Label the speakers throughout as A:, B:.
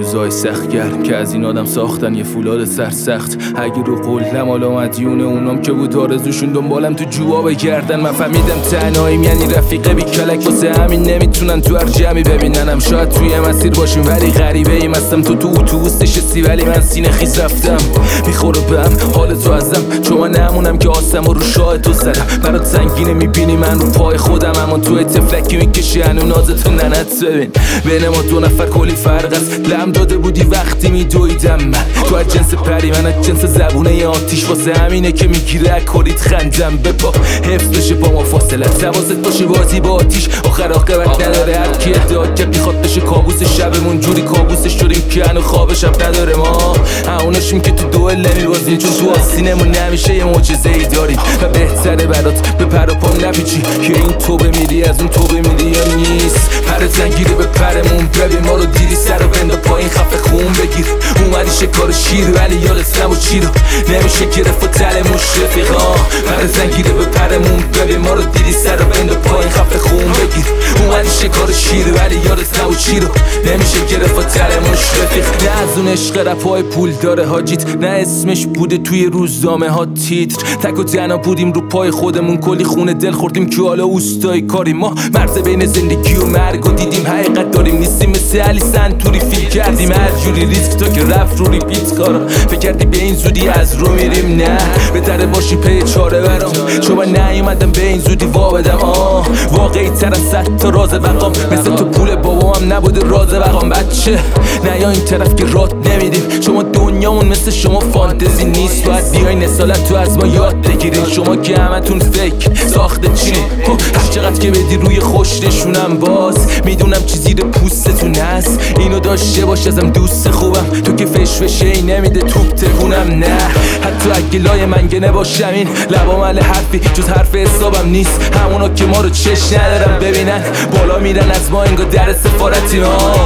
A: روزای سخت گرم که از این آدم ساختن یه فولاد سرسخت. اگه رو قلم حالا مدیونه اونام که بود آرزوشون دنبالم تو جواب بگردن. من فهمیدم تنهاییم یعنی رفیقه بی کلک، واسه همین نمیتونن تو هر جمعی ببیننم. شاید توی مسیر باشیم ولی غریبه ایم. هستم تو اتوبوس نشستی ولی من سینه خیز رفتم. میخوره بهم حال تو ازم، چون من نمونم که آسم و رو شاه تو زدم. برات سنگینه میبینی من رو پای خودم، اما تو تفلکی میکشی هنو نازتو ننت. ببین بین ما دو نفر کلی فرق است. لم داده بودی وقتی میدویدم من، تو از جنس پری من از جنس زبونه آتیش. واسه همینه که میگیره کلیت خندم بپا حفظ بشه با ما فاصلت. حواست باشه بازی با آتیش آخر عاقبت نداره. هر کی ادعا که میخواد بشه کابوس شبمون جوری کابوسش شدیم که هنو خواب شب نداره. ما هموناشیم که تو دوئل نمیبازیم، چون تو آستینمون نمیشه یه معجزه ای داریم. و بهتره برات به پر و پام نپیچی که این توبه میری از اون توبه میری یا نیست. پر زنگیره به پرمون، ببین ما رو دیدی سر رو بندا پایین خفه خون بگیر. اومدی شکار شیر ولی یادت نبود چی رو نمیشه گرفت و تلمون رفیقا. پر زنگیره به پرمون، ببین ما رو دیدی سر رو بندا پایین خفه خون بگیر. اومدی شکار شیر ولی یادت نبود چی رو نمیشه گرفت و تلمون رفیق. نه از اون عشق رپای پول داره حاجیت، نه اسمش بوده توی روزنامه ها تیتر. تک و تنها بودیم رو پای خودمون، کلی خونه دل خوردیم که حالا اوستای کاری. ما مرز بین زندگی و مرگ و دیدیم، حقیقت داریم نیستیم مثل علی سنتوری فیل کردیم. هر جوری ریسک تا که رفت رو ریپیت کارا. فکر کردی به این زودی از رو میریم؟ نه بهتره باشی پی چاره برام، چون من نیومدم به این زودی وا بدم. واقعی تر از 100 تا راز بقام، مثل تو پول بابام نبوده راز بقام. بچه نه یا این طرف که رات نمیدیم، شما دنیامون مثل شما فانتزی نیست. باید بیاین اصالت تو از ما یاد بگیرین، شما که همتون فیک ساخته چی. هر چقدر که بدی روی خوش نشونم، باز میدونم چی زیر پوستتون هست. اینو داشته باش ازم دوست خوبم، تو که فشفشه ای نمیده توپ تکونم. نه حتی اگه لای منگنه باشم این لبام علی حرفی جز حرف حسابم نیست. همونا که ما رو چش ندارم ببینن، بالا میرن از ما انگار در سفارتی.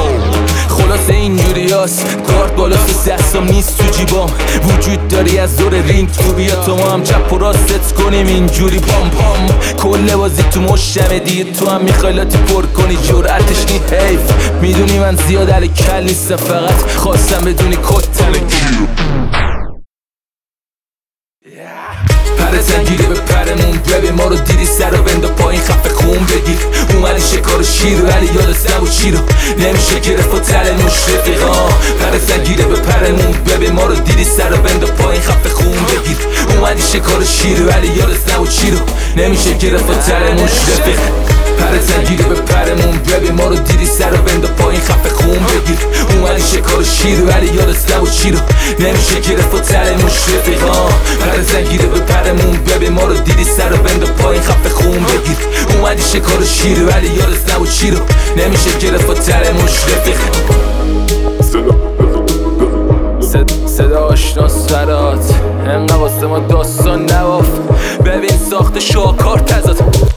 A: خلاصه اینجوری هست کارت بالاست دستم نیست تو جیبام. وجود داری از دور رینگ تو بیا تو ما هم چپ و راست کنیم اینجوری پام پام. کل بازی تو مشتمه دیگه، تو هم میخوای لاتی پر کنی جرعتش نی حیف. میدونی من زیاد علی کل نیستم، فقط خواستم بدونی کتم پر زنگیره به پرمون، ببین ما رو دیدی سر رو بندا پایین خفه خون بگیر. اومدی شکار شیر ولی یادت نبود چی رو نمیشه گرفت و تلمون رفیقا. پر زنگیره به پرمون، ببین ما رو دیدی سر رو بندا پایین خفه خون بگیر. اومدی شکار شیر ولی یادت نبود چی رو نمیشه گرفت و تلمون رفیق. پر زنگیره به پرمون، ببین ما رو دیدی سر رو بندا پایین خفه خون بگیر. اومدی شکار شیر ولی یادت نبود چی رو نمیشه گرفت و تلمون رفیقا. پر زنگیره به پرمون، ببین ما رو دیدی سر رو بندا پایین خفه خون بگیر. اومدی شکار شیر ولی یادت نبود چی رو نمیشه گرفت و تلمون رفیق. صدا آشناس برات انقدر واسه ما داستان نباف، ببین ساخت شاکار تزاد.